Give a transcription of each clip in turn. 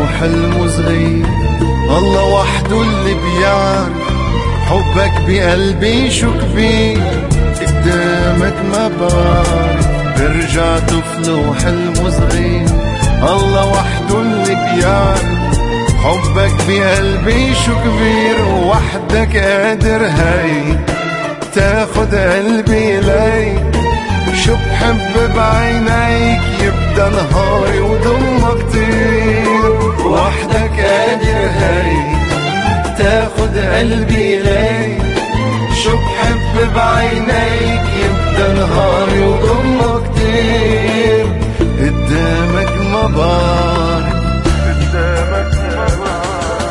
وحلمه صغير. الله وحده اللي بيعرف حبك بقلبي شو كبير. قدامك ما بعرف برجع طفل وحلمه صغير. الله وحده اللي بيعرف حبك بقلبي شو كبير. وحدك قادر هاي تاخد قلبي ليك. شو بحب بعينيك يبدأ نهاري وضمك كتير. وحدك قادر هاي تاخد قلبي ليك. شو بحب بعينيك يبدأ نهاري وضمك كتير. قدامك ما بعرف قدامك ما بعرف.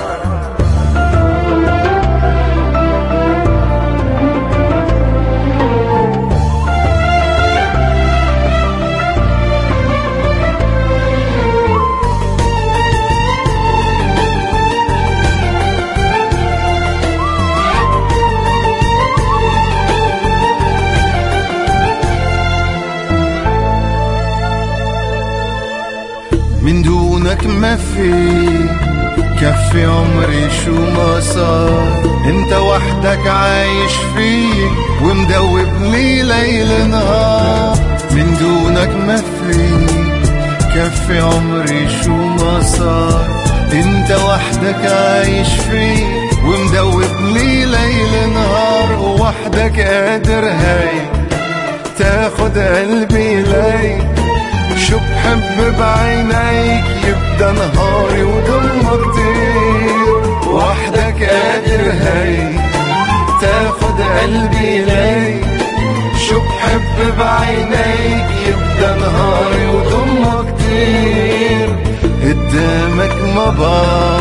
من دونك ما في كفي عمري شو ما صار. انت وحدك عايش فيه ومدوبني ليل نهار. من دونك ما في كفي عمري شو ما صار. انت وحدك عايش فيه ومدوبني ليل نهار. وحدك قادر هاي تاخد قلبي ليك. شو بحب بعينيك يبدأ نهاري وضمك كتير. وحدك قادر هاي تاخد قلبي ليك. شو بحب بعينيك يبدأ نهاري وضمك كتير. قدامك ما بعرف